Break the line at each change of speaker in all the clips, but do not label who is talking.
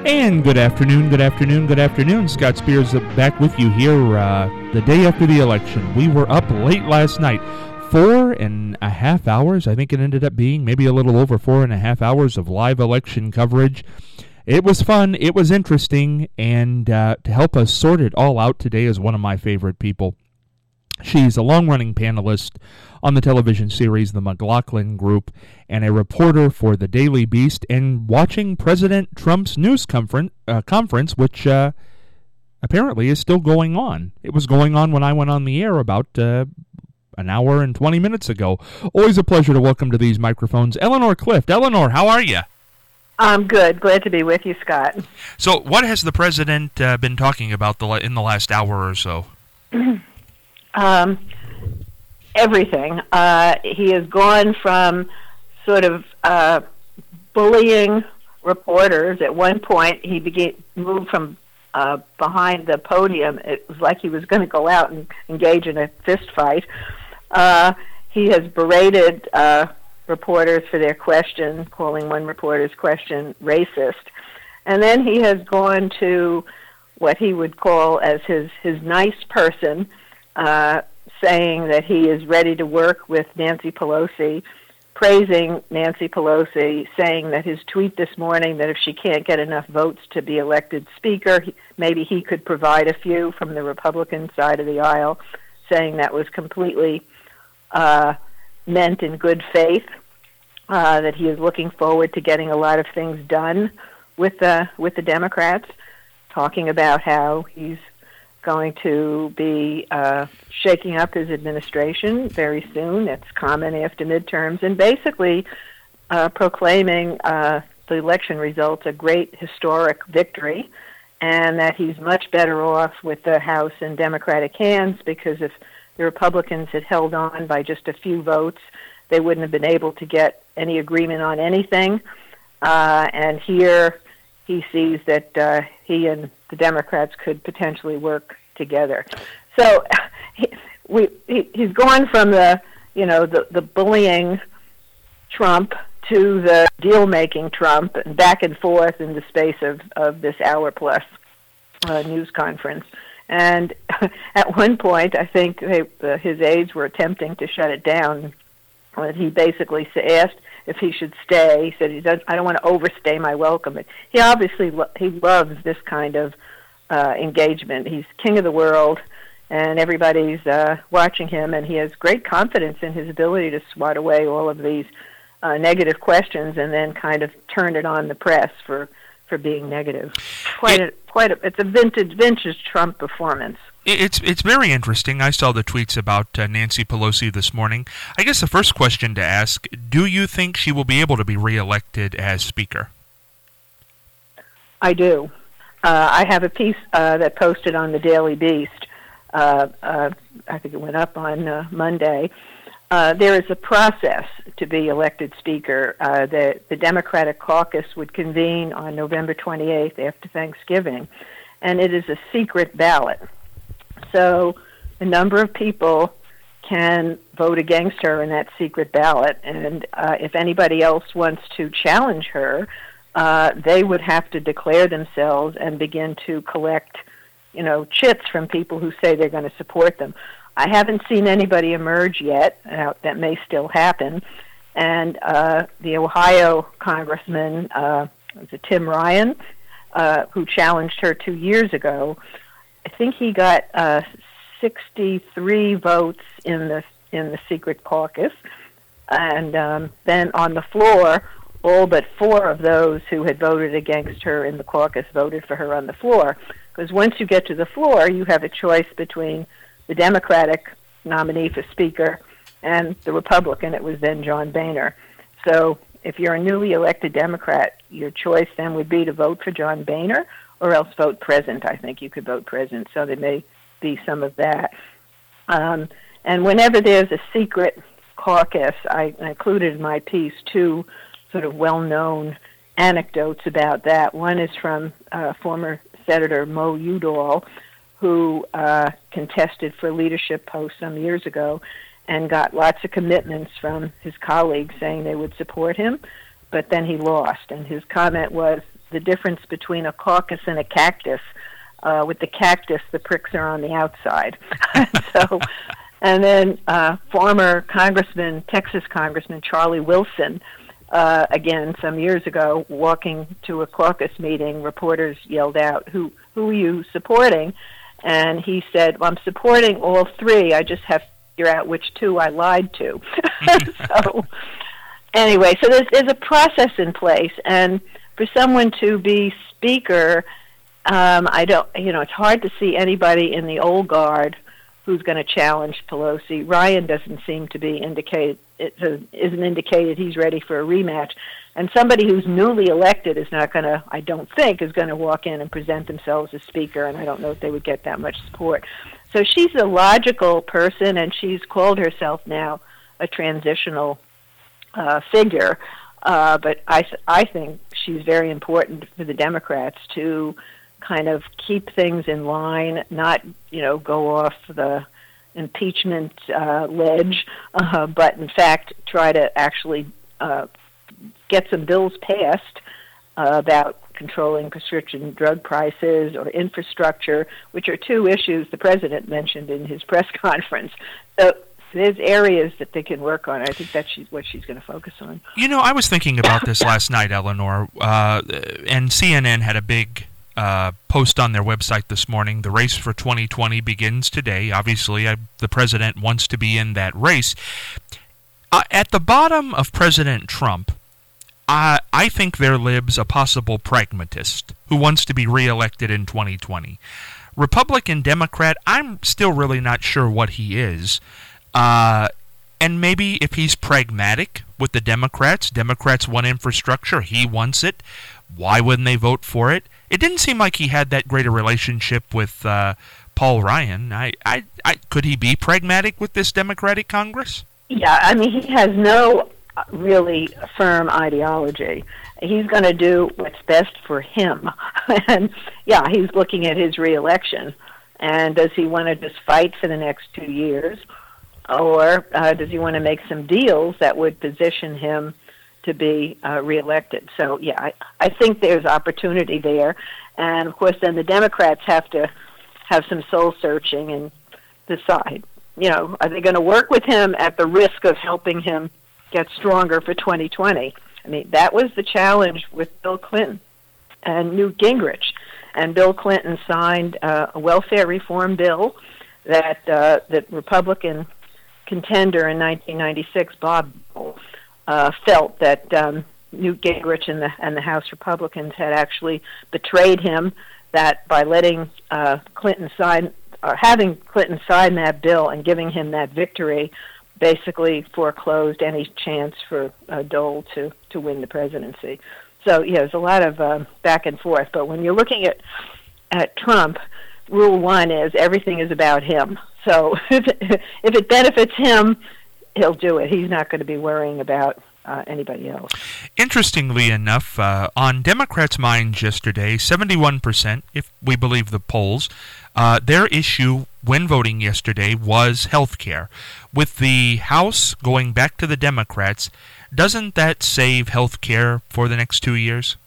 And good afternoon, good afternoon, good afternoon. Scott Spears back with you here the day after the election. We were up late last night, 4.5 hours. I think it ended up being maybe a little over 4.5 hours of live election coverage. It was fun, it was interesting, and to help us sort it all out today is one of my favorite people. She's a long-running panelist on the television series The McLaughlin Group and a reporter for the Daily Beast and watching President Trump's news conference, which apparently is still going on. It was going on when I went on the air about an hour and 20 minutes ago. Always a pleasure to welcome to these microphones Eleanor Clift. Eleanor, how are you?
I'm good. Glad to be with you, Scott.
So what has the president been talking about in the last hour or so?
Everything. He has gone from sort of bullying reporters. At one point, he moved from behind the podium. It was like he was going to go out and engage in a fist fight. He has berated reporters for their question, calling one reporter's question racist. And then he has gone to what he would call as his nice person, saying that he is ready to work with Nancy Pelosi, praising Nancy Pelosi, saying that his tweet this morning that if she can't get enough votes to be elected speaker, maybe he could provide a few from the Republican side of the aisle, saying that was completely meant in good faith, that he is looking forward to getting a lot of things done with the Democrats, talking about how he's going to be shaking up his administration very soon. It's common after midterms, and basically proclaiming the election results a great historic victory, and that he's much better off with the House in Democratic hands, because if the Republicans had held on by just a few votes, they wouldn't have been able to get any agreement on anything. And here he sees that he and the Democrats could potentially work together. So he's gone from the bullying Trump to the deal-making Trump, and back and forth in the space of this hour-plus news conference. And at one point, I think his aides were attempting to shut it down. He basically asked if he should stay. He said, I don't want to overstay my welcome. But he obviously he loves this kind of engagement. He's king of the world, and everybody's watching him, and he has great confidence in his ability to swat away all of these negative questions and then kind of turn it on the press for being negative. It's a vintage Trump performance.
It's very interesting. I saw the tweets about Nancy Pelosi this morning. I guess the first question to ask, do you think she will be able to be reelected as Speaker?
I do. I have a piece that posted on the Daily Beast. I think it went up on Monday. There is a process to be elected Speaker. The Democratic caucus would convene on November 28th after Thanksgiving, and it is a secret ballot. So a number of people can vote against her in that secret ballot, and if anybody else wants to challenge her, they would have to declare themselves and begin to collect, chits from people who say they're going to support them. I haven't seen anybody emerge yet. That may still happen. And the Ohio congressman, Tim Ryan, who challenged her 2 years ago, I think he got 63 votes in the secret caucus, and then on the floor, all but 4 of those who had voted against her in the caucus voted for her on the floor. Because once you get to the floor, you have a choice between the Democratic nominee for Speaker and the Republican. It was then John Boehner. So if you're a newly elected Democrat, your choice then would be to vote for John Boehner or else vote present. I think you could vote present, so there may be some of that. And whenever there's a secret caucus, I included in my piece 2 sort of well-known anecdotes about that. One is from former Senator Mo Udall, who contested for a leadership post some years ago and got lots of commitments from his colleagues saying they would support him, but then he lost. And his comment was, the difference between a caucus and a cactus. With the cactus, the pricks are on the outside. So, and then former Texas Congressman Charlie Wilson, again, some years ago, walking to a caucus meeting, reporters yelled out, who are you supporting? And he said, well, I'm supporting all three. I just have to figure out which two I lied to. So, anyway, so there's a process in place. And for someone to be speaker, it's hard to see anybody in the old guard who's going to challenge Pelosi. Ryan doesn't seem to be isn't indicated he's ready for a rematch. And somebody who's newly elected is not going to, I don't think, is going to walk in and present themselves as speaker, and I don't know if they would get that much support. So she's a logical person, and she's called herself now a transitional figure. But I think she's very important for the Democrats to kind of keep things in line, not go off the impeachment ledge, but in fact try to actually get some bills passed about controlling prescription drug prices or infrastructure, which are two issues the president mentioned in his press conference. So there's areas that they can work on. I think that's what she's going to focus on.
I was thinking about this last night, Eleanor, and CNN had a big post on their website this morning. The race for 2020 begins today. Obviously, the president wants to be in that race. At the bottom of President Trump, I think there lives a possible pragmatist who wants to be reelected in 2020. Republican, Democrat, I'm still really not sure what he is. And maybe if he's pragmatic with the Democrats want infrastructure, he wants it. Why wouldn't they vote for it? It didn't seem like he had that great a relationship with Paul Ryan. Could he be pragmatic with this Democratic Congress?
Yeah, I mean, he has no really firm ideology. He's going to do what's best for him. And, yeah, he's looking at his reelection. And does he want to just fight for the next 2 years? Or does he want to make some deals that would position him to be reelected? So, yeah, I think there's opportunity there. And, of course, then the Democrats have to have some soul-searching and decide, are they going to work with him at the risk of helping him get stronger for 2020? I mean, that was the challenge with Bill Clinton and Newt Gingrich. And Bill Clinton signed a welfare reform bill that Republican contender in 1996, Bob Dole, felt that Newt Gingrich and the House Republicans had actually betrayed him, that by letting Clinton sign, or having Clinton sign that bill and giving him that victory, basically foreclosed any chance for Dole to win the presidency. So, yeah, there's a lot of back and forth. But when you're looking at Trump, rule one is everything is about him. So if it benefits him, he'll do it. He's not going to be worrying about anybody else.
Interestingly enough, on Democrats' minds yesterday, 71%, if we believe the polls, their issue when voting yesterday was health care. With the House going back to the Democrats, doesn't that save health care for the next 2 years?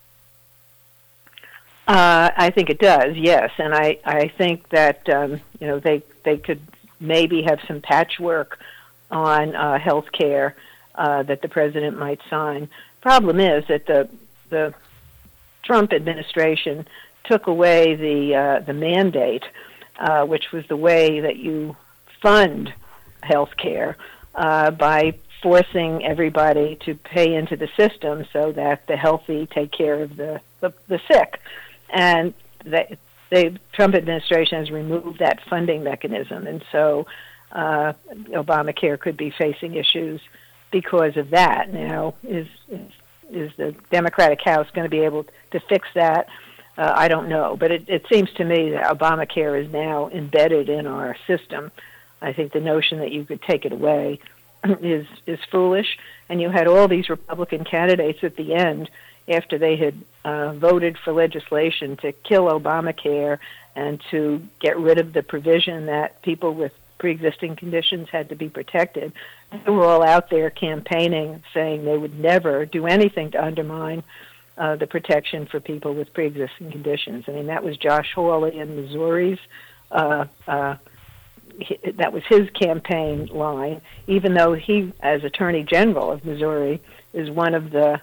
I think it does, yes. And I think that they could maybe have some patchwork on health care that the president might sign. Problem is that the Trump administration took away the mandate, which was the way that you fund health care, by forcing everybody to pay into the system so that the healthy take care of the sick. And the Trump administration has removed that funding mechanism, and so Obamacare could be facing issues because of that. Now, is the Democratic House going to be able to fix that? I don't know, but it seems to me that Obamacare is now embedded in our system. I think the notion that you could take it away is foolish, and you had all these Republican candidates at the end after they had voted for legislation to kill Obamacare and to get rid of the provision that people with pre-existing conditions had to be protected. They were all out there campaigning, saying they would never do anything to undermine the protection for people with pre-existing conditions. I mean, that was Josh Hawley in Missouri's. That was his campaign line, even though he, as Attorney General of Missouri, is one of the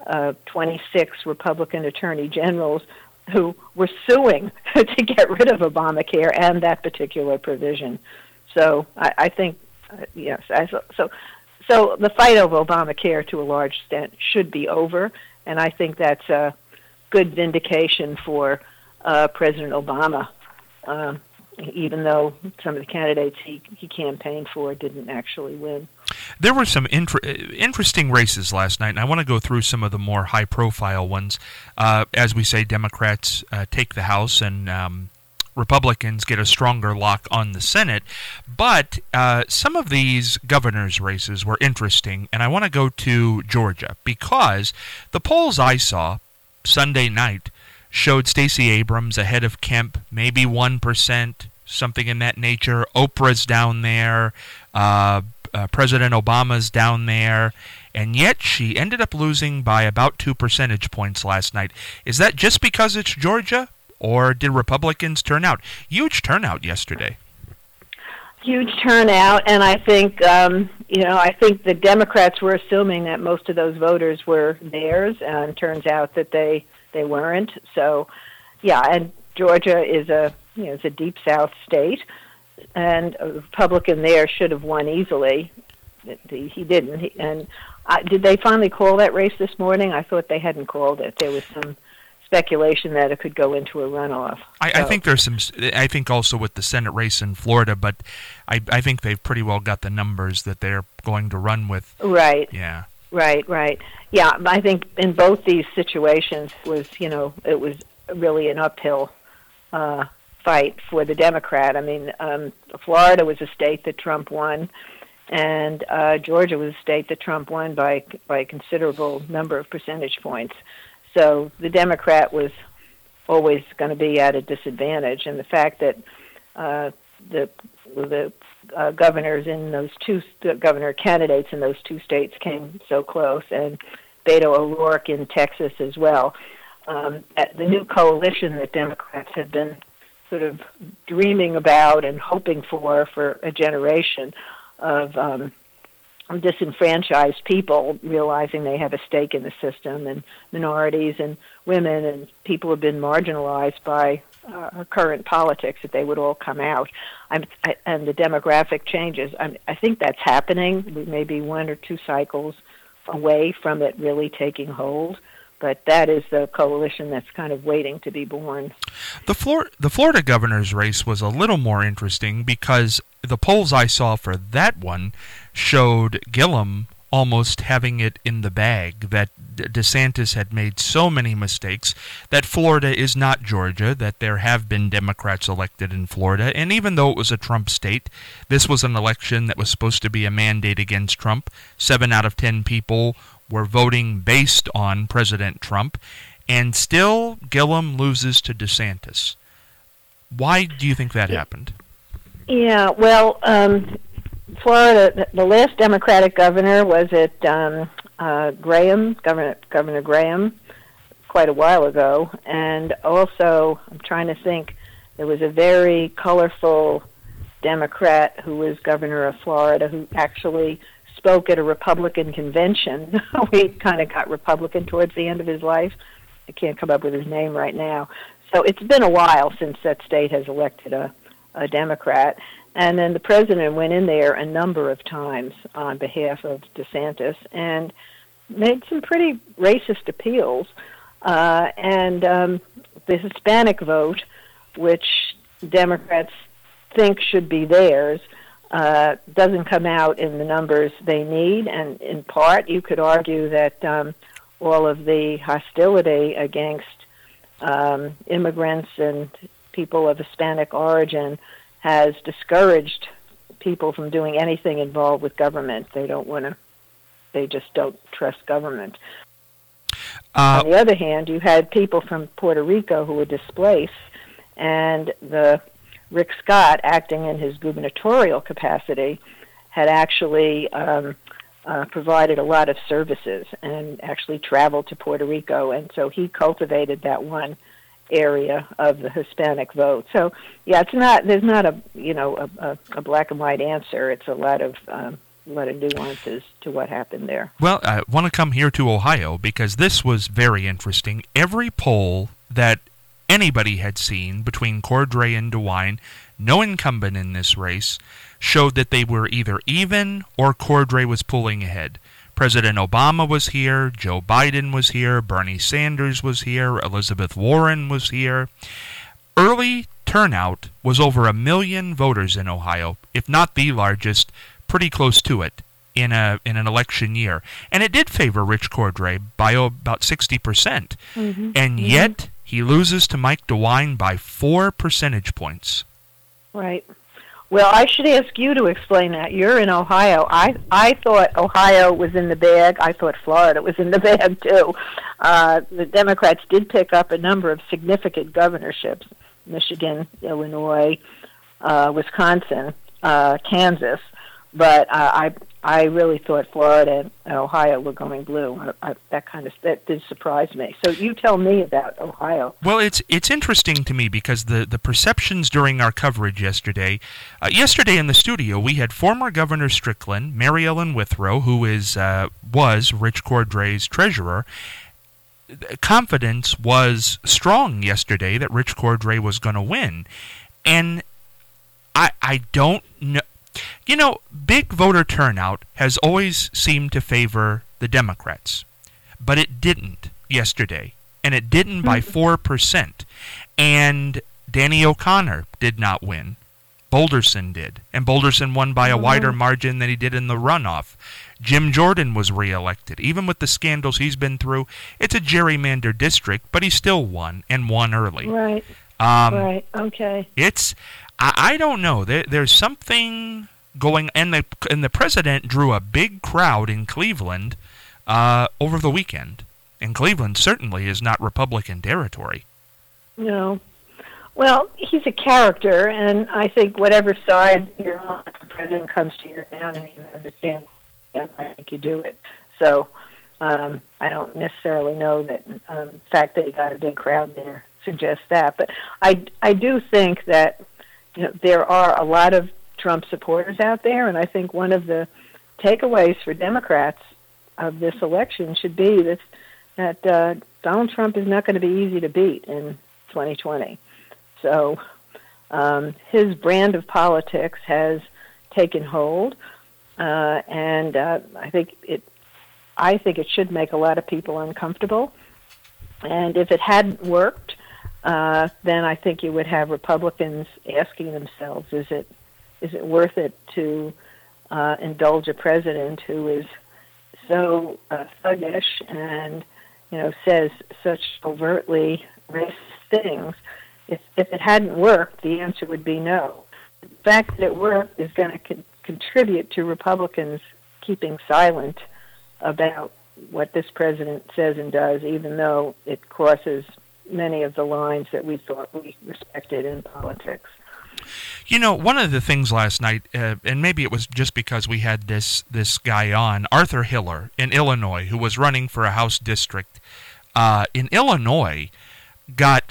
26 Republican Attorney Generals who were suing to get rid of Obamacare and that particular provision. So I think, yes. So the fight over Obamacare, to a large extent, should be over, and I think that's a good vindication for President Obama, even though some of the candidates he campaigned for didn't actually win.
There were some interesting races last night, and I want to go through some of the more high-profile ones. As we say, Democrats take the House, and Republicans get a stronger lock on the Senate. But some of these governor's races were interesting, and I want to go to Georgia, because the polls I saw Sunday night showed Stacey Abrams ahead of Kemp, maybe 1%, something in that nature. Oprah's down there. President Obama's down there, and yet she ended up losing by about 2 percentage points last night. Is that just because it's Georgia, or did Republicans turn out? Huge turnout yesterday.
Huge turnout, and I think I think the Democrats were assuming that most of those voters were theirs, and it turns out that they weren't. So, yeah, and Georgia is it's a deep South state. And a Republican there should have won easily. He didn't. Did they finally call that race this morning? I thought they hadn't called it. There was some speculation that it could go into a runoff.
I think there's some. I think also with the Senate race in Florida, but I think they've pretty well got the numbers that they're going to run with.
Right.
Yeah.
Right. Yeah, I think in both these situations it was really an uphill fight for the Democrat. I mean, Florida was a state that Trump won, and Georgia was a state that Trump won by a considerable number of percentage points. So the Democrat was always going to be at a disadvantage, and the fact that the governors in those the governor candidates in those two states came so close, and Beto O'Rourke in Texas as well. The new coalition that Democrats have been sort of dreaming about and hoping for a generation of disenfranchised people, realizing they have a stake in the system, and minorities and women and people who have been marginalized by current politics, that they would all come out. And the demographic changes, I think that's happening. We may be 1 or 2 cycles away from it really taking hold. But that is the coalition that's kind of waiting to be born.
The Florida governor's race was a little more interesting because the polls I saw for that one showed Gillum almost having it in the bag, that DeSantis had made so many mistakes, that Florida is not Georgia, that there have been Democrats elected in Florida, and even though it was a Trump state, this was an election that was supposed to be a mandate against Trump. 7 out of 10 people were voting based on President Trump, and still Gillum loses to DeSantis. Why do you think that happened?
Yeah, well, Florida, the last Democratic governor was Graham, Governor Graham, quite a while ago, and also, I'm trying to think, there was a very colorful Democrat who was governor of Florida who actually spoke at a Republican convention. He kind of got Republican towards the end of his life. I can't come up with his name right now. So it's been a while since that state has elected a Democrat. And then the president went in there a number of times on behalf of DeSantis and made some pretty racist appeals. And the Hispanic vote, which Democrats think should be theirs, doesn't come out in the numbers they need, and in part you could argue that all of the hostility against immigrants and people of Hispanic origin has discouraged people from doing anything involved with government. They just don't trust government. On the other hand, you had people from Puerto Rico who were displaced, and Rick Scott, acting in his gubernatorial capacity, had actually provided a lot of services and actually traveled to Puerto Rico, and so he cultivated that one area of the Hispanic vote. So yeah, there's not a black and white answer. It's a lot of nuances to what happened there.
Well, I want to come here to Ohio because this was very interesting. Every poll that anybody had seen between Cordray and DeWine, no incumbent in this race, showed that they were either even or Cordray was pulling ahead. President Obama was here, Joe Biden was here, Bernie Sanders was here, Elizabeth Warren was here. Early turnout was over 1 million voters in Ohio, if not the largest, pretty close to it in an election year. And it did favor Rich Cordray by about 60%. And yet he loses to Mike DeWine by 4 percentage points.
Right. Well, I should ask you to explain that. You're in Ohio. I thought Ohio was in the bag. I thought Florida was in the bag, too. The Democrats did pick up a number of significant governorships: Michigan, Illinois, Wisconsin, Kansas. But I really thought Florida and Ohio were going blue. That did surprise me. So you tell me about Ohio.
Well, it's interesting to me because the perceptions during our coverage yesterday in the studio, we had former Governor Strickland, Mary Ellen Withrow, who was Rich Cordray's treasurer. Confidence was strong yesterday that Rich Cordray was going to win. And I don't know. You know, big voter turnout has always seemed to favor the Democrats, but it didn't yesterday, and it didn't by 4%. And Danny O'Connor did not win. Boulderson did, and Boulderson won by a wider margin than he did in the runoff. Jim Jordan was reelected. Even with the scandals he's been through, it's a gerrymandered district, but he still won, and won early.
Right. Right, okay.
I don't know. There's something going, and the president drew a big crowd in Cleveland over the weekend. And Cleveland certainly is not Republican territory. No.
Well, he's a character, and I think whatever side you're on, the president comes to your town and you understand, I think you do it. So I don't necessarily know that the fact that he got a big crowd there suggests that. But I do think that there are a lot of Trump supporters out there, and I think one of the takeaways for Democrats of this election should be that Donald Trump is not going to be easy to beat in 2020. So his brand of politics has taken hold, and I think it should make a lot of people uncomfortable. And if it hadn't worked, then I think you would have Republicans asking themselves, is it worth it to indulge a president who is so thuggish and says such overtly racist things? If it hadn't worked, the answer would be no. The fact that it worked is going to contribute to Republicans keeping silent about what this president says and does, even though it crosses many of the lines that we thought we respected in politics.
One of the things last night, and maybe it was just because we had this guy on, Arthur Hiller in Illinois, who was running for a House district in Illinois, got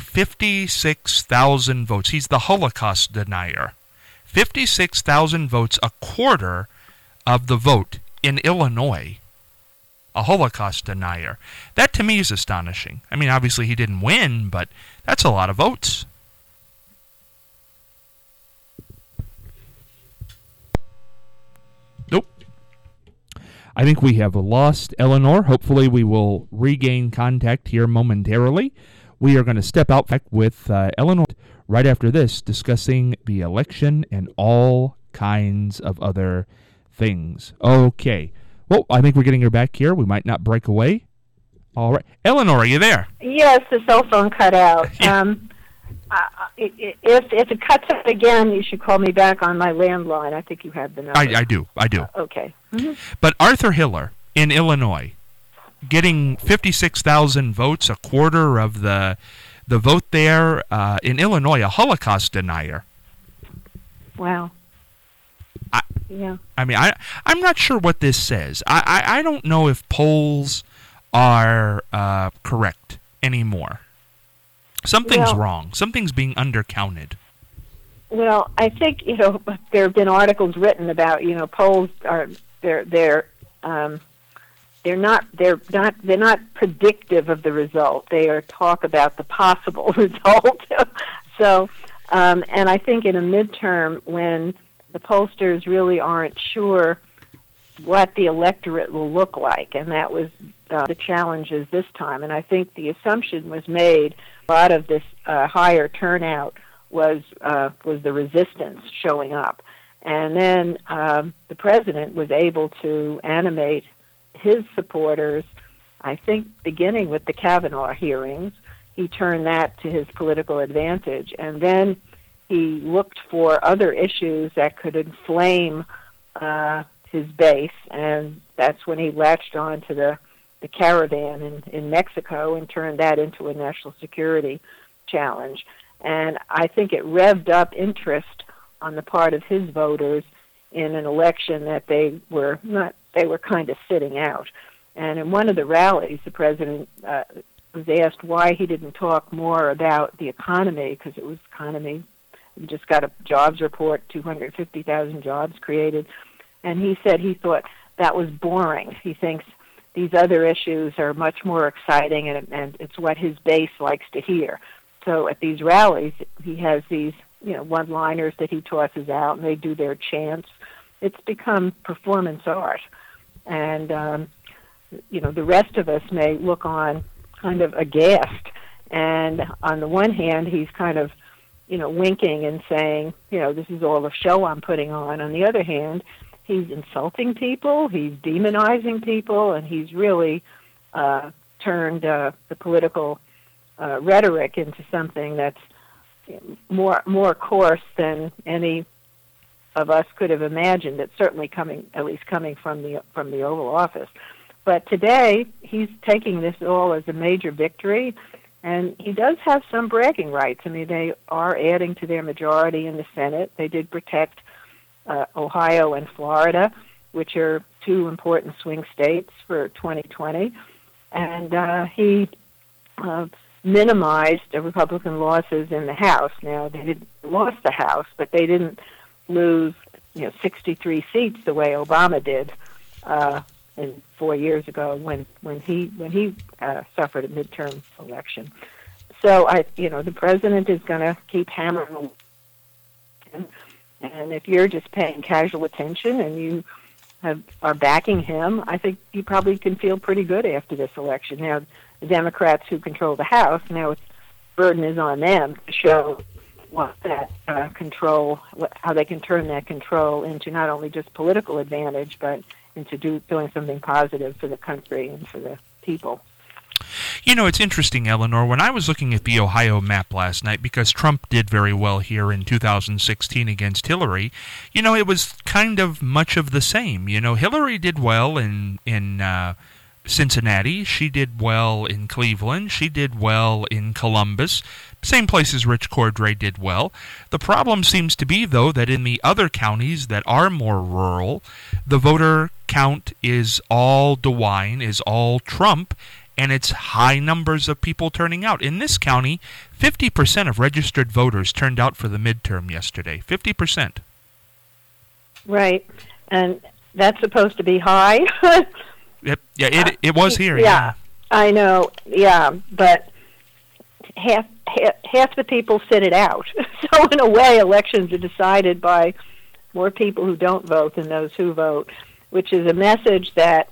56,000 votes. He's the Holocaust denier. 56,000 votes, a quarter of the vote in Illinois. A Holocaust denier. That to me is astonishing. I mean, obviously he didn't win, but that's a lot of votes. Nope. I think we have lost Eleanor. Hopefully we will regain contact here momentarily. We are going to step out with Eleanor right after this, discussing the election and all kinds of other things. Okay. Well, I think we're getting her back here. We might not break away. All right. Eleanor, are you there?
Yes, the cell phone cut out. If it cuts out again, you should call me back on my landline. I think you have the number.
I do.
Okay.
But Arthur Hiller in Illinois, getting 56,000 votes, a quarter of the vote there in Illinois, a Holocaust denier.
Wow.
I mean, I'm not sure what this says. I don't know if polls are correct anymore. Something's wrong. Something's being undercounted.
Well, I think there have been articles written about polls are they're not predictive of the result. They are talk about the possible result. So, and I think in a midterm when the pollsters really aren't sure what the electorate will look like, and that was the challenges this time. And I think the assumption was made, a lot of this higher turnout was the resistance showing up. And then the president was able to animate his supporters, I think beginning with the Kavanaugh hearings. He turned that to his political advantage. And then he looked for other issues that could inflame his base, and that's when he latched on to the caravan in Mexico and turned that into a national security challenge. And I think it revved up interest on the part of his voters in an election that they were kind of sitting out. And in one of the rallies, the president was asked why he didn't talk more about the economy, because it was economy. We just got a jobs report, 250,000 jobs created. And he said he thought that was boring. He thinks these other issues are much more exciting, and it's what his base likes to hear. So at these rallies, he has these one-liners that he tosses out, and they do their chants. It's become performance art. And, the rest of us may look on kind of aghast. And on the one hand, he's kind of winking and saying, this is all a show I'm putting on. On the other hand, he's insulting people, he's demonizing people, and he's really turned the political rhetoric into something that's more coarse than any of us could have imagined. It's certainly coming from the Oval Office. But today, he's taking this all as a major victory. And he does have some bragging rights. I mean, they are adding to their majority in the Senate. They did protect Ohio and Florida, which are two important swing states for 2020. And he minimized the Republican losses in the House. Now, they lost the House, but they didn't lose 63 seats the way Obama did 4 years ago when he suffered a midterm election. So the president is going to keep hammering, and if you're just paying casual attention and you are backing him, I think you probably can feel pretty good after this election. Now, the Democrats who control the House, now the burden is on them to show what that how they can turn that control into not only just political advantage, but into doing something positive for the country and for the people.
It's interesting, Eleanor, when I was looking at the Ohio map last night, because Trump did very well here in 2016 against Hillary, it was kind of much of the same. Hillary did well in Cincinnati, she did well in Cleveland, she did well in Columbus, same places Rich Cordray did well. The problem seems to be, though, that in the other counties that are more rural, the voter count is all DeWine, is all Trump, and it's high numbers of people turning out. In this county, 50% of registered voters turned out for the midterm yesterday. 50%.
Right, and that's supposed to be high.
It was here.
Yeah, I know. Yeah, but half the people sit it out. So in a way, elections are decided by more people who don't vote than those who vote, which is a message that,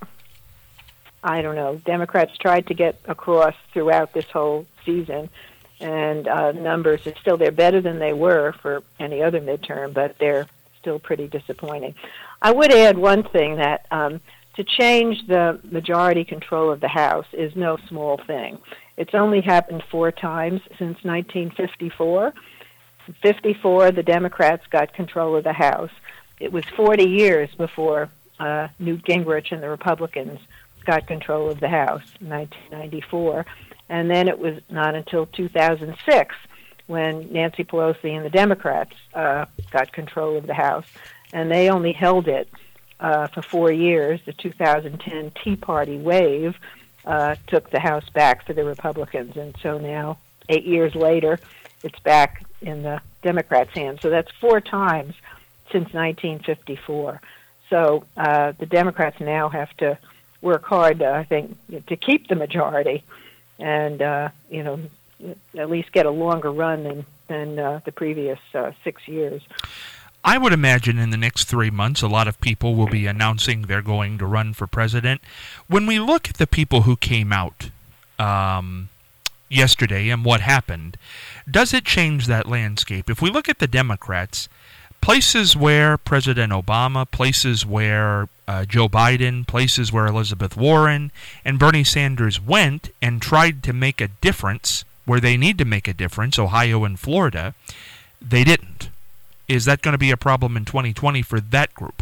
I don't know, Democrats tried to get across throughout this whole season. And numbers are still, they're better than they were for any other midterm, but they're still pretty disappointing. I would add one thing, that to change the majority control of the House is no small thing. It's only happened 4 times since 1954. In 54, the Democrats got control of the House. It was 40 years before Newt Gingrich and the Republicans got control of the House, in 1994. And then it was not until 2006 when Nancy Pelosi and the Democrats got control of the House. and they only held it for 4 years. The 2010 Tea Party wave took the House back for the Republicans, and so now, 8 years later, it's back in the Democrats' hands. So that's 4 times since 1954. So the Democrats now have to work hard, I think, to keep the majority, and at least get a longer run than the previous 6 years.
I would imagine in the next 3 months, a lot of people will be announcing they're going to run for president. When we look at the people who came out yesterday and what happened, does it change that landscape? If we look at the Democrats, places where President Obama, places where Joe Biden, places where Elizabeth Warren and Bernie Sanders went and tried to make a difference where they need to make a difference, Ohio and Florida, they didn't. Is that going to be a problem in 2020 for that group?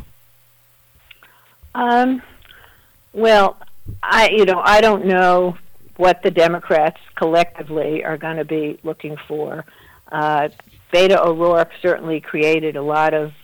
Well, I don't know what the Democrats collectively are going to be looking for. Beto O'Rourke certainly created a lot of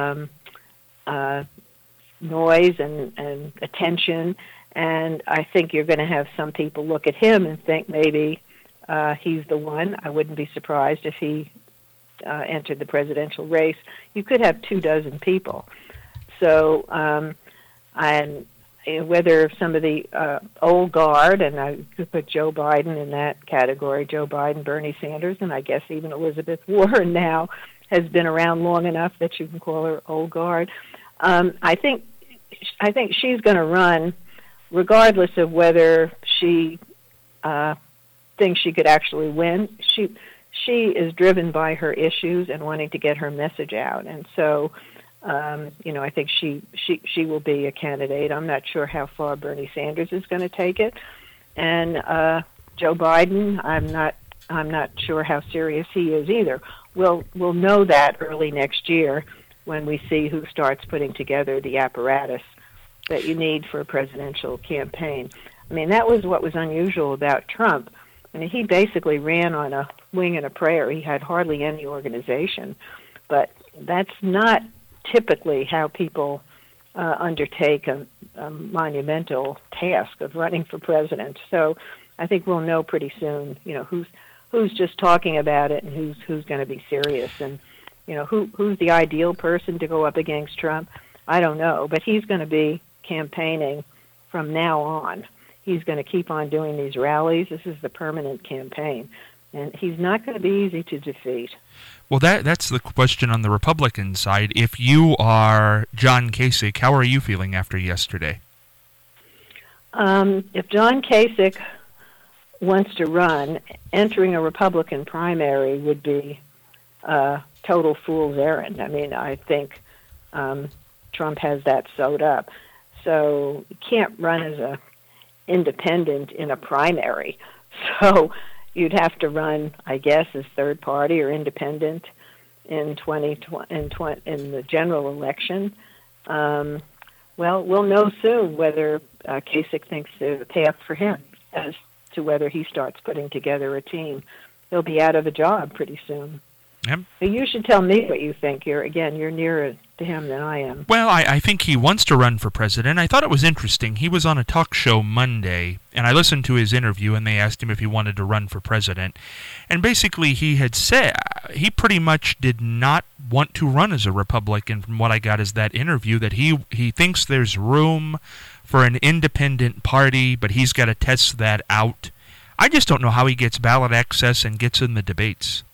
noise and attention, and I think you're going to have some people look at him and think maybe he's the one. I wouldn't be surprised if he entered the presidential race. You could have 24 people. So, and whether some of the old guard, and I could put Joe Biden in that category, Joe Biden, Bernie Sanders, and I guess even Elizabeth Warren now has been around long enough that you can call her old guard. I think she's going to run regardless of whether she thinks she could actually win. She is driven by her issues and wanting to get her message out, and so I think she will be a candidate. I'm not sure how far Bernie Sanders is going to take it, and Joe Biden, I'm not sure how serious he is either. We'll know that early next year when we see who starts putting together the apparatus that you need for a presidential campaign. I mean, that was what was unusual about Trump. I mean, he basically ran on a wing and a prayer. He had hardly any organization, but that's not typically how people undertake a monumental task of running for president. So I think we'll know pretty soon, who's just talking about it and who's going to be serious, and who's the ideal person to go up against Trump. I don't know, but he's going to be campaigning from now on. He's going to keep on doing these rallies. This is the permanent campaign, and he's not going to be easy to defeat.
Well, that's the question on the Republican side. If you are John Kasich, how are you feeling after yesterday?
If John Kasich wants to run, entering a Republican primary would be a total fool's errand. I mean, I think Trump has that sewed up. So you can't run as a independent in a primary. So you'd have to run, I guess, as third party or independent in the general election. Well, we'll know soon whether Kasich thinks there's a path for him as to whether he starts putting together a team. He'll be out of a job pretty soon.
Yep.
So you should tell me what you think. You're nearer to him than I am.
Well, I think he wants to run for president. I thought it was interesting. He was on a talk show Monday, and I listened to his interview, and they asked him if he wanted to run for president. And basically he had said he pretty much did not want to run as a Republican, from what I got is that interview, that he thinks there's room for an independent party, but he's got to test that out. I just don't know how he gets ballot access and gets in the debates.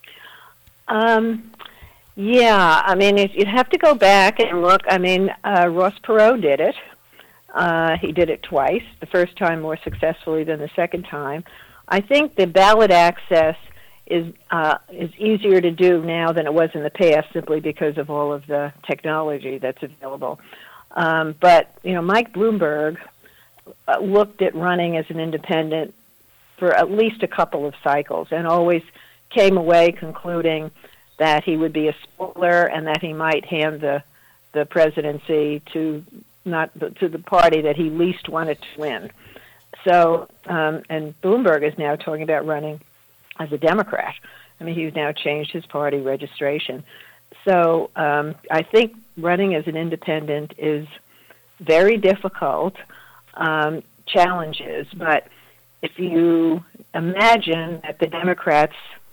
Yeah, I mean, you'd have to go back and look. I mean, Ross Perot did it. He did it twice, the first time more successfully than the second time. I think the ballot access is easier to do now than it was in the past, simply because of all of the technology that's available. But, Mike Bloomberg looked at running as an independent for at least a couple of cycles and always came away concluding that he would be a spoiler and that he might hand the presidency to the party that he least wanted to win. So, and Bloomberg is now talking about running as a Democrat. I mean, he's now changed his party registration. So I think running as an independent is very difficult challenges, but if you imagine that the Democrats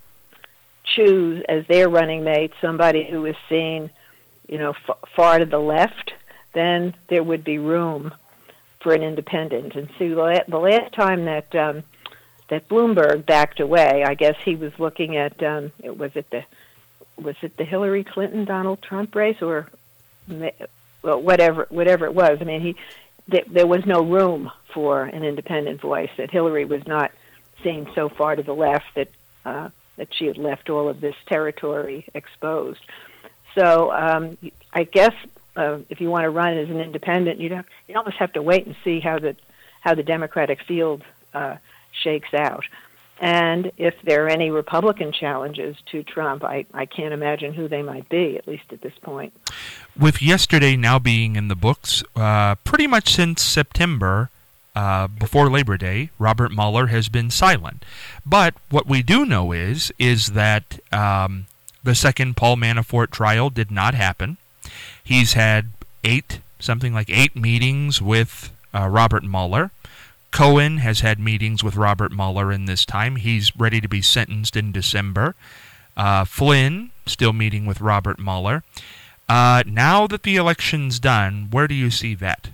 choose as their running mate somebody who is seen, far to the left, then there would be room for an independent. And see, the last time that Bloomberg backed away, I guess he was looking at was it the Hillary Clinton Donald Trump race, or whatever it was. I mean, there was no room for an independent voice. That Hillary was not seen so far to the left that she had left all of this territory exposed. So I guess if you want to run as an independent, you almost have to wait and see how the Democratic field shakes out. And if there are any Republican challenges to Trump, I can't imagine who they might be, at least at this point.
With yesterday now being in the books, pretty much since September, before Labor Day, Robert Mueller has been silent. But what we do know is that the second Paul Manafort trial did not happen. He's had something like eight meetings with Robert Mueller. Cohen has had meetings with Robert Mueller in this time. He's ready to be sentenced in December. Flynn, still meeting with Robert Mueller. Now that the election's done, where do you see that?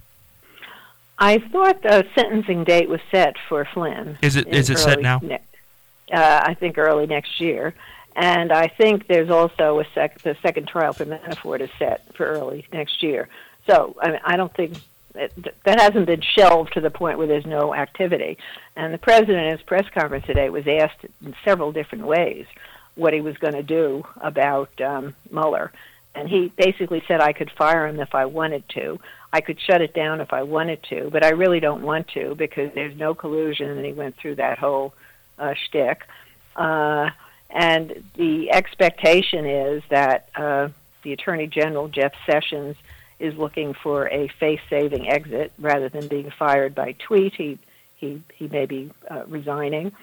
I thought the sentencing date was set for Flynn.
Is it set now?
I think early next year. And I think there's also the second trial for Manafort is set for early next year. So I don't think that hasn't been shelved to the point where there's no activity. And the president in his press conference today was asked in several different ways what he was going to do about Mueller. And he basically said, I could fire him if I wanted to. I could shut it down if I wanted to, but I really don't want to because there's no collusion, and he went through that whole shtick. And the expectation is that the Attorney General, Jeff Sessions, is looking for a face-saving exit rather than being fired by tweet. He may be resigning.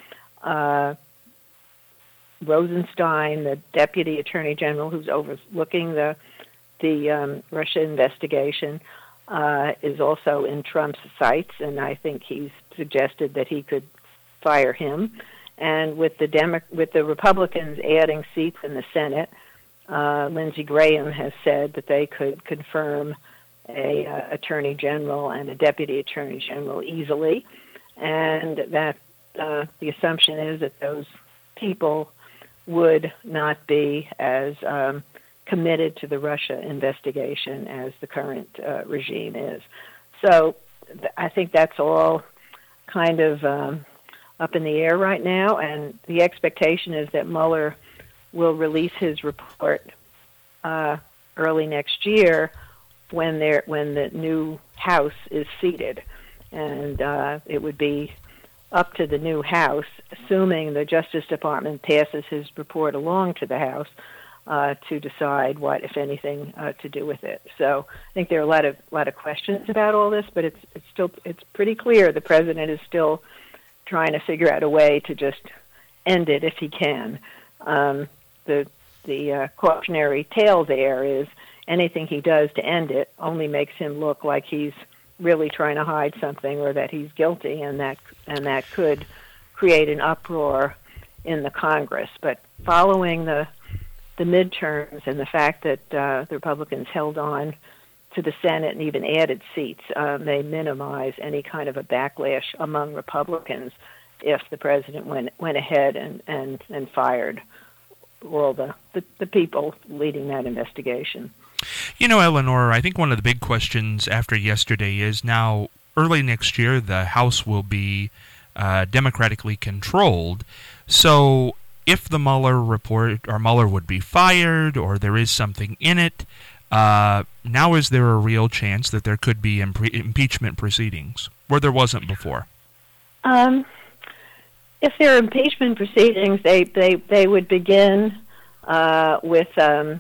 Rosenstein, the Deputy Attorney General who's overlooking the Russia investigation, is also in Trump's sights, and I think he's suggested that he could fire him. And with the Republicans adding seats in the Senate, Lindsey Graham has said that they could confirm a attorney general and a deputy attorney general easily, and that the assumption is that those people would not be as committed to the Russia investigation as the current regime is. So I think that's all kind of up in the air right now, and the expectation is that Mueller will release his report early next year when the new House is seated, and it would be up to the new House, assuming the Justice Department passes his report along to the House, to decide what, if anything, to do with it. So I think there are a lot of questions about all this, but it's pretty clear the president is still trying to figure out a way to just end it if he can. The cautionary tale there is anything he does to end it only makes him look like he's really trying to hide something or that he's guilty, and that could create an uproar in the Congress. But following the midterms and the fact that the Republicans held on to the Senate and even added seats, may minimize any kind of a backlash among Republicans if the president went ahead and fired all the people leading that investigation.
Eleanor, I think one of the big questions after yesterday is now early next year the House will be democratically controlled. So if the Mueller report or Mueller would be fired or there is something in it, now is there a real chance that there could be impeachment proceedings where there wasn't before?
If there are impeachment proceedings, they would begin with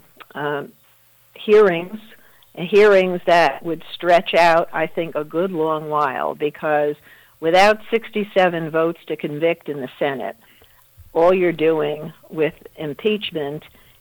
hearings that would stretch out, I think, a good long while, because without 67 votes to convict in the Senate, all you're doing with impeachment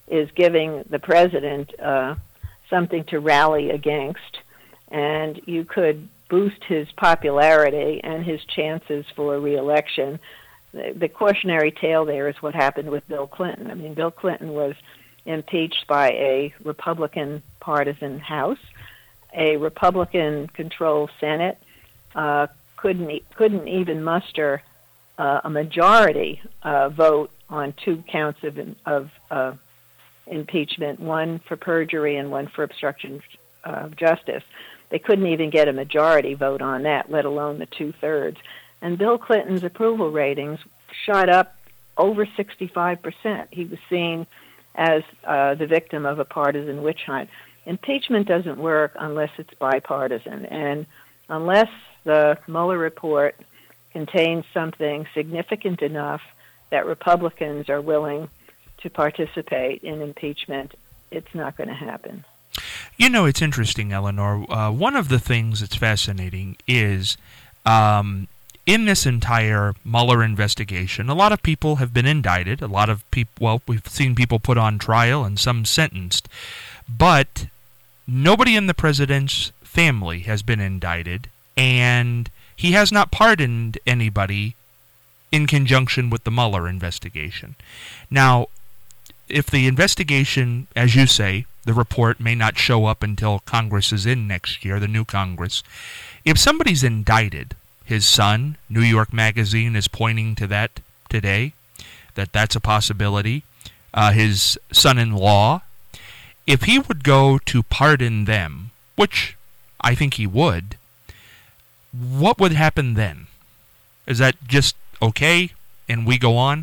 is giving the president something to rally against, and you could boost his popularity and his chances for re-election. The cautionary tale there is what happened with Bill Clinton. I mean, Bill Clinton was impeached by a Republican partisan House, a Republican-controlled Senate, couldn't even muster a majority vote on 2 counts of impeachment, one for perjury and one for obstruction of justice. They couldn't even get a majority vote on that, let alone the 2/3. And Bill Clinton's approval ratings shot up over 65%. He was seen as the victim of a partisan witch hunt. Impeachment doesn't work unless it's bipartisan, and unless the Mueller report contains something significant enough that Republicans are willing to participate in impeachment, it's not going to happen.
You know, it's interesting, Eleanor. One of the things that's fascinating is in this entire Mueller investigation, a lot of people have been indicted. A lot of people, well, we've seen people put on trial and some sentenced. But nobody in the president's family has been indicted, and he has not pardoned anybody in conjunction with the Mueller investigation. Now, if the investigation, as you say, the report may not show up until Congress is in next year, the new Congress, if somebody's indicted, his son, New York Magazine is pointing to that today, that's a possibility, his son-in-law, if he would go to pardon them, which I think he would, what would happen then? Is that just okay and we go on?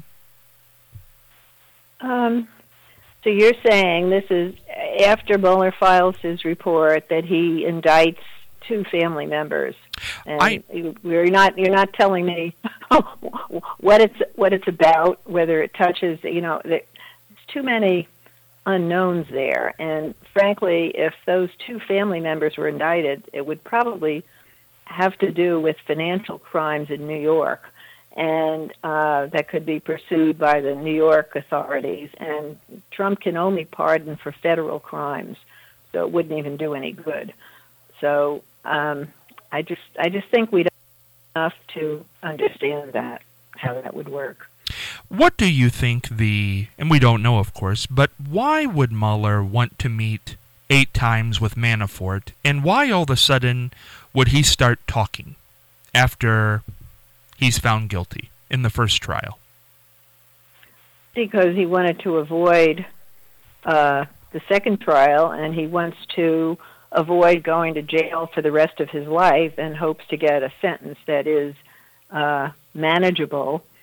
So you're saying this is after Mueller files his report that he indicts 2 family members, and you're not telling me what it's about, whether it touches. You know, there's too many unknowns there, and frankly, if those 2 family members were indicted, it would probably have to do with financial crimes in New York, and that could be pursued by the New York authorities. And Trump can only pardon for federal crimes, so it wouldn't even do any good. So I just think we don't know enough to understand that, how that would work.
What do you think and we don't know, of course, but why would Mueller want to meet 8 times with Manafort, and why all of a sudden would he start talking after he's found guilty in the first trial?
Because he wanted to avoid the second trial, and he wants to avoid going to jail for the rest of his life, and hopes to get a sentence that is manageable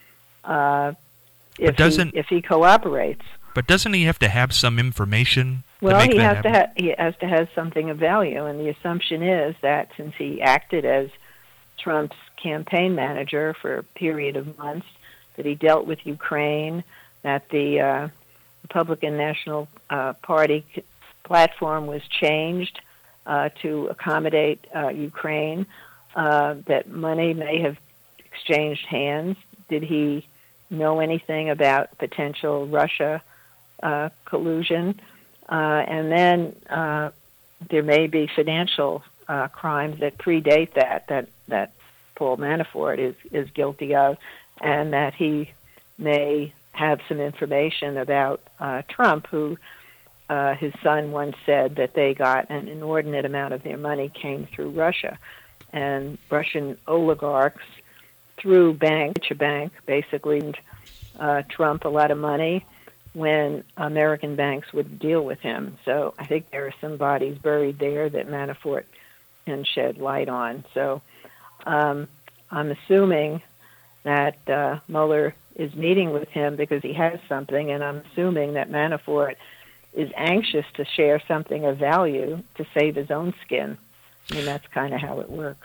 if he cooperates.
But doesn't he have to have some information?
Well, he has to have something of value, and the assumption is that since he acted as Trump's campaign manager for a period of months, that he dealt with Ukraine, that the Republican National Party platform was changed to accommodate Ukraine, that money may have exchanged hands. Did he know anything about potential Russia collusion? And then there may be financial crimes that predate that Paul Manafort is guilty of, and that he may have some information about Trump, who his son once said that they got an inordinate amount of their money came through Russia, and Russian oligarchs through Deutsche Bank basically Trump a lot of money when American banks would deal with him. So I think there are some bodies buried there that Manafort can shed light on. So I'm assuming that Mueller is meeting with him because he has something, and I'm assuming that Manafort is anxious to share something of value to save his own skin. I mean, that's kind of how it works.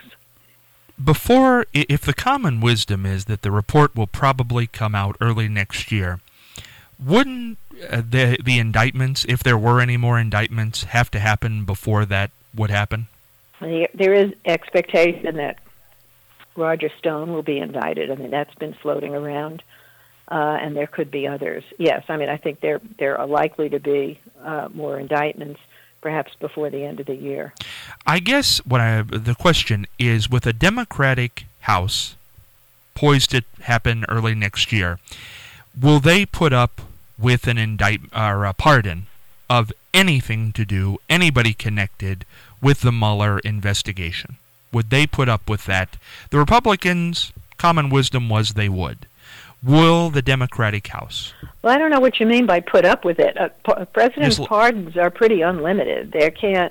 If the common wisdom is that the report will probably come out early next year, wouldn't the indictments, if there were any more indictments, have to happen before that would happen?
There is expectation that Roger Stone will be indicted. I mean, that's been floating around. and there could be others. Yes, I mean, I think there are likely to be more indictments, perhaps before the end of the year.
I guess the question is, with a Democratic House poised to happen early next year, will they put up with an indictment or a pardon of anything to do, anybody connected with the Mueller investigation? Would they put up with that? The Republicans, common wisdom was they would. Will the Democratic House?
Well, I don't know what you mean by put up with it. President's pardons are pretty unlimited. There can't,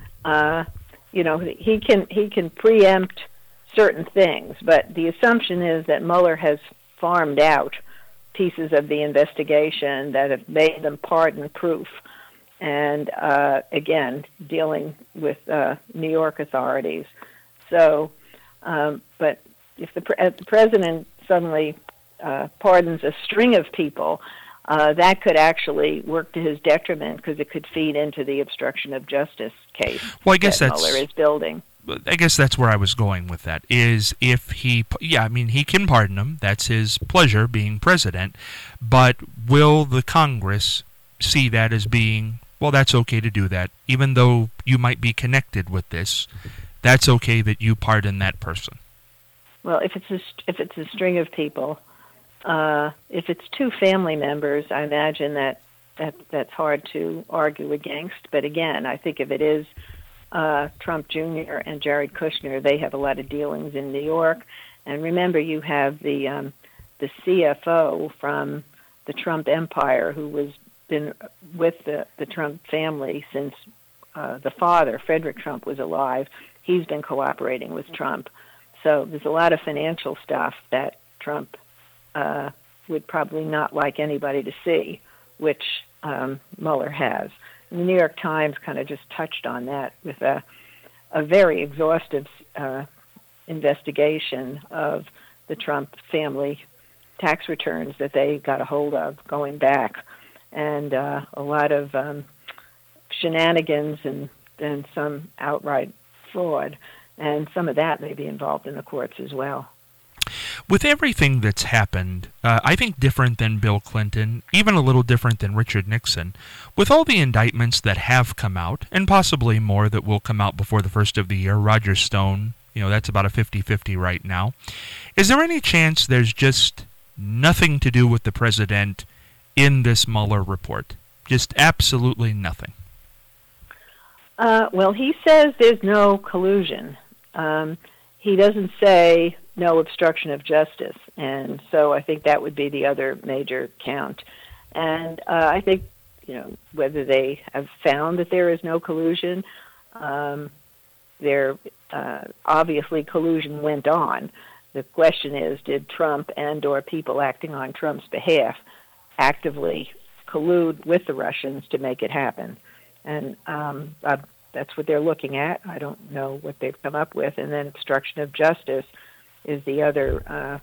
he can preempt certain things, but the assumption is that Mueller has farmed out pieces of the investigation that have made them pardon-proof. And again, dealing with New York authorities. So, but if the president suddenly pardons a string of people, that could actually work to his detriment because it could feed into the obstruction of justice case that Mueller is building.
I guess that's where I was going with that, is if he can pardon him, that's his pleasure being president, but will the Congress see that as being, well, that's okay to do that, even though you might be connected with this, that's okay that you pardon that person?
Well, if it's a string of people, if it's two family members, I imagine that's hard to argue against. But again, I think if it is Trump Jr. and Jared Kushner, they have a lot of dealings in New York. And remember, you have the CFO from the Trump empire who was been with the Trump family since the father, Frederick Trump, was alive. He's been cooperating with Trump. So there's a lot of financial stuff that Trump would probably not like anybody to see, which Mueller has. And the New York Times kind of just touched on that with a very exhaustive investigation of the Trump family tax returns that they got a hold of going back, and a lot of shenanigans and some outright fraud, and some of that may be involved in the courts as well.
With everything that's happened, I think different than Bill Clinton, even a little different than Richard Nixon, with all the indictments that have come out, and possibly more that will come out before the first of the year, Roger Stone, that's about a 50-50 right now. Is there any chance there's just nothing to do with the president in this Mueller report? Just absolutely nothing?
Well, he says there's no collusion. He doesn't say no obstruction of justice, and so I think that would be the other major count. And I think, whether they have found that there is no collusion, there obviously collusion went on. The question is, did Trump and or people acting on Trump's behalf actively collude with the Russians to make it happen? And that's what they're looking at. I don't know what they've come up with. And then obstruction of justice is the other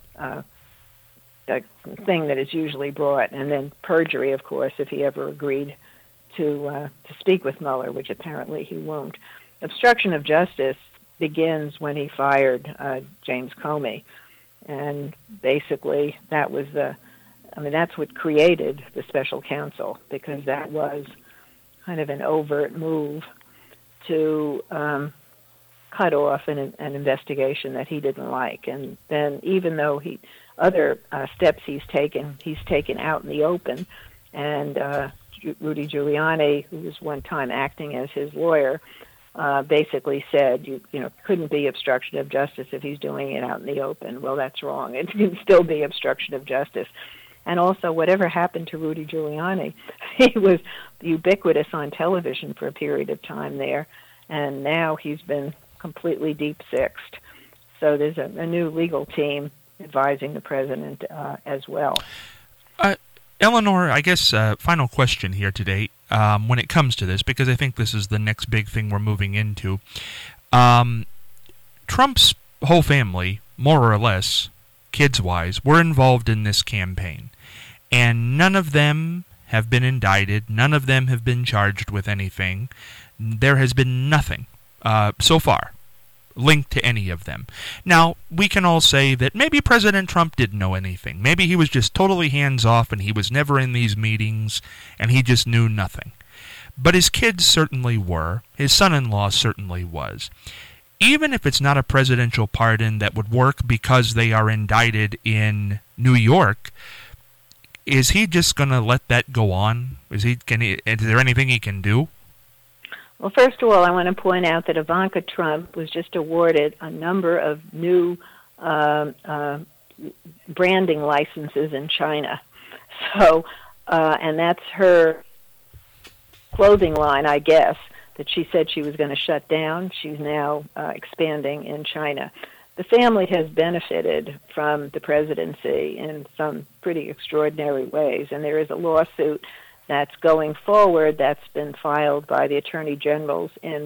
thing that is usually brought. And then perjury, of course, if he ever agreed to speak with Mueller, which apparently he won't. Obstruction of justice begins when he fired James Comey. And basically that was that's what created the special counsel, because that was kind of an overt move to cut off an investigation that he didn't like. And then even though other steps he's taken out in the open, and Rudy Giuliani, who was one time acting as his lawyer, basically said, couldn't be obstruction of justice if he's doing it out in the open. Well, that's wrong. It can still be obstruction of justice. And also, whatever happened to Rudy Giuliani, he was ubiquitous on television for a period of time there, and now he's been completely deep-sixed. So there's a new legal team advising the president as well.
Eleanor, I guess final question here today when it comes to this, because I think this is the next big thing we're moving into. Trump's whole family, more or less, kids-wise, were involved in this campaign, and none of them have been indicted. None of them have been charged with anything. There has been nothing so far linked to any of them. Now, we can all say that maybe President Trump didn't know anything. Maybe he was just totally hands-off and he was never in these meetings and he just knew nothing. But his kids certainly were. His son-in-law certainly was. Even if it's not a presidential pardon that would work because they are indicted in New York, is he just going to let that go on? Is there anything he can do?
Well, first of all, I want to point out that Ivanka Trump was just awarded a number of new branding licenses in China. So, and that's her clothing line, I guess, that she said she was going to shut down. She's now expanding in China. The family has benefited from the presidency in some pretty extraordinary ways, and there is a lawsuit that's going forward that's been filed by the attorney generals in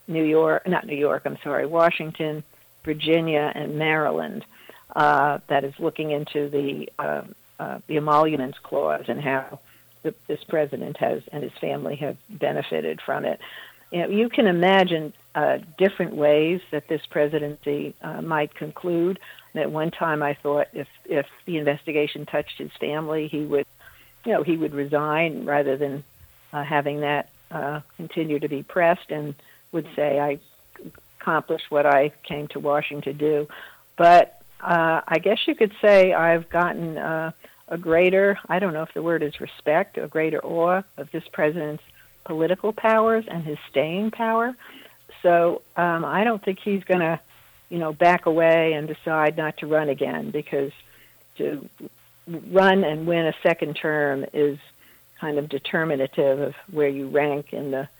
Washington, Virginia, and Maryland, that is looking into the emoluments clause and how this president has and his family have benefited from it. You know, you can imagine different ways that this presidency might conclude. And at one time, I thought if the investigation touched his family, he would resign rather than having that continue to be pressed, and would say, I accomplished what I came to Washington to do. But I guess you could say I've gotten a greater, I don't know if the word is respect, a greater awe of this president's political powers and his staying power. So I don't think he's going to, back away and decide not to run again, because to run and win a second term is kind of determinative of where you rank in the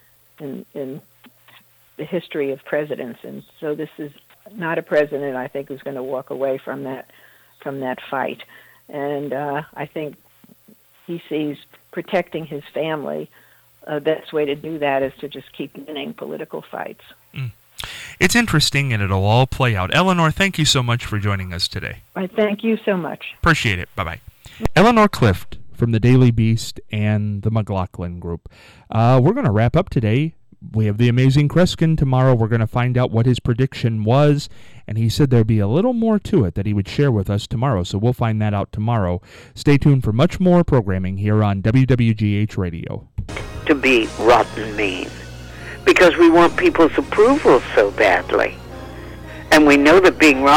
history of presidents. And so this is not a president, I think, who's going to walk away from that fight. And I think he sees protecting his family, the best way to do that is to just keep winning political fights.
It's interesting, and it'll all play out. Eleanor, thank you so much for joining us today.
I thank you so much.
Appreciate it. Bye-bye. Eleanor Clift from the Daily Beast and the McLaughlin Group. We're going to wrap up today. We have the amazing Kreskin tomorrow. We're going to find out what his prediction was, and he said there'd be a little more to it that he would share with us tomorrow, so we'll find that out tomorrow. Stay tuned for much more programming here on WWGH Radio.
To be rotten mean, because we want people's approval so badly. And we know that being rotten